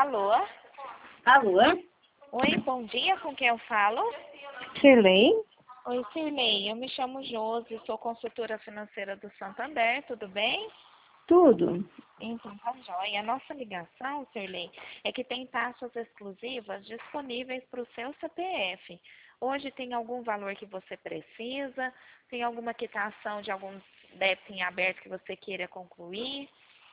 Alô? Alô? Oi, bom dia, com quem eu falo? Shirley? Oi, Cirlei, eu me chamo Josi, sou consultora financeira do Santander, tudo bem? Tudo. Então, tá joia. A nossa ligação, Cirlei, é que tem taxas exclusivas disponíveis para o seu CPF. Hoje tem algum valor que você precisa? Tem alguma quitação de algum débito em aberto que você queira concluir?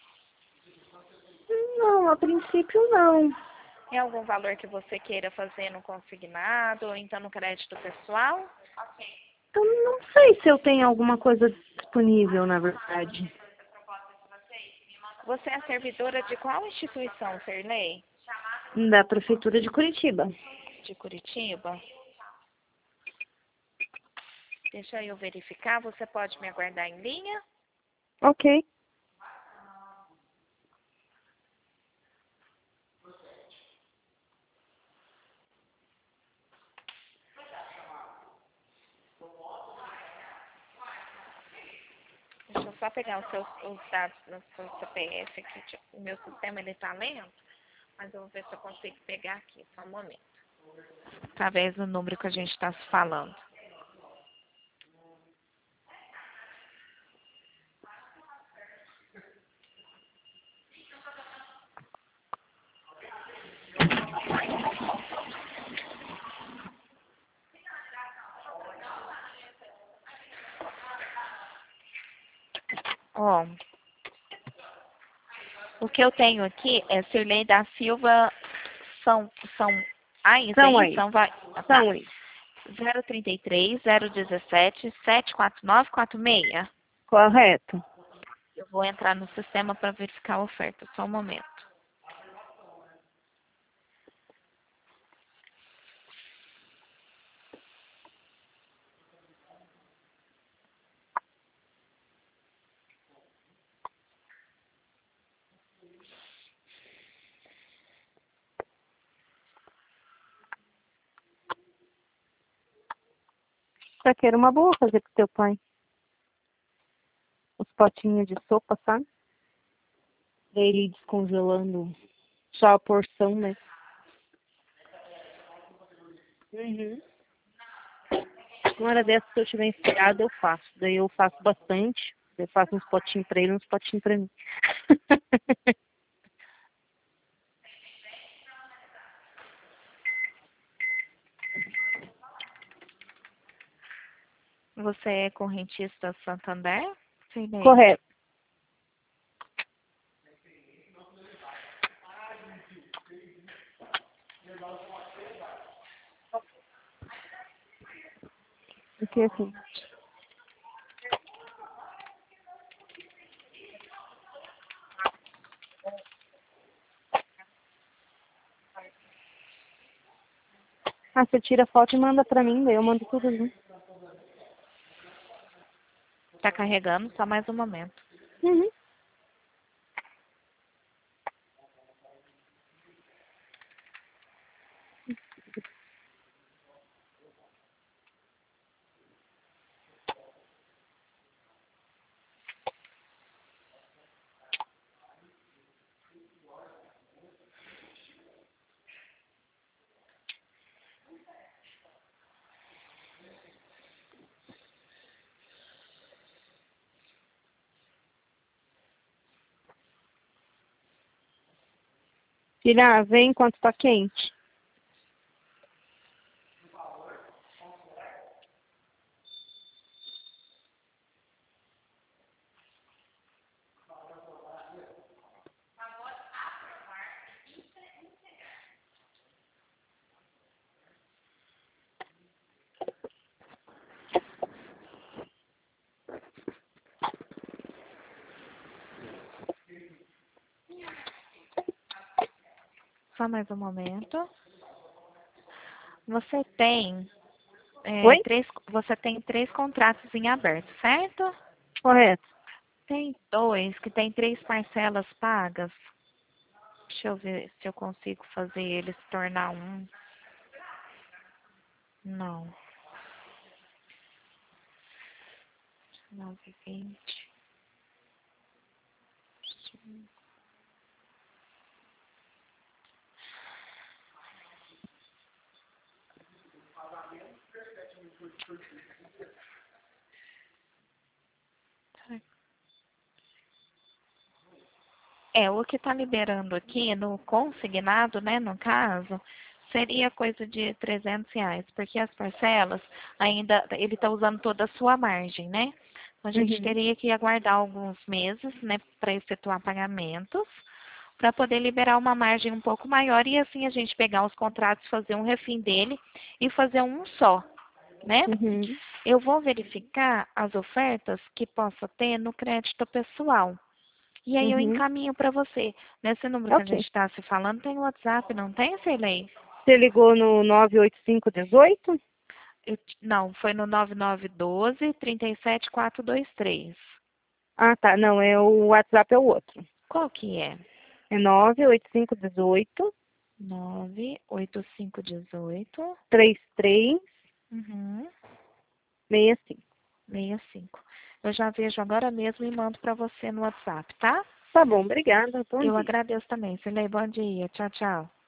Não, a princípio não. Tem algum valor que você queira fazer no consignado ou então no crédito pessoal? Eu não sei se eu tenho alguma coisa disponível, na verdade. Você é servidora de qual instituição, Cirlei? Da Prefeitura de Curitiba. De Curitiba? Deixa eu verificar, você pode me aguardar em linha? Ok. Deixa eu só pegar os dados do seu CPF aqui. O meu sistema ele tá lento, mas eu vou ver se eu consigo pegar aqui, só um momento. Através do número que a gente está se falando. Ó, o que eu tenho aqui é Cirlei da Silva São Ains, é São isso? aí. São vai. Tá. São aí. 033 017 74946. Correto. Eu vou entrar no sistema para verificar a oferta. Só um momento. Isso aqui era uma boa fazer pro teu pai. Os potinhos de sopa, sabe? Daí ele descongelando só a porção, né? Uhum. Uma hora dessa, se eu tiver inspirada, eu faço. Daí eu faço bastante. Eu faço uns potinhos pra ele, uns potinhos pra mim. Você é correntista Santander? Cirlei. Correto. Porque assim, você tira foto e manda pra mim, daí eu mando tudo junto. Tá carregando, só mais um momento. Uhum. Filha, vem enquanto tá quente. Só mais um momento. Você tem Oi? você tem 3 contratos em aberto, certo? Correto. Tem 2 que tem 3 parcelas pagas. Deixa eu ver se eu consigo fazer ele se tornar um. Não. 9,20. O que está liberando aqui no consignado, né, no caso, seria coisa de R$ 300, porque as parcelas ainda, ele está usando toda a sua margem, né? Então, a gente teria que aguardar alguns meses, né, para efetuar pagamentos, para poder liberar uma margem um pouco maior e assim a gente pegar os contratos, fazer um refim dele e fazer um só, né? Eu vou verificar as ofertas que possa ter no crédito pessoal. E aí eu encaminho para você. Nesse número que a gente está se falando, tem WhatsApp, não tem, Cirlei? Você ligou no 98518? Não, foi no 9912-37423. Ah, tá. Não, o WhatsApp é o outro. Qual que é? É 98518 98518 3365. 65. Eu já vejo agora mesmo e mando para você no WhatsApp, tá? Tá bom, obrigada. Bom Eu dia. agradeço também. Cirlei, bom dia. Tchau, tchau.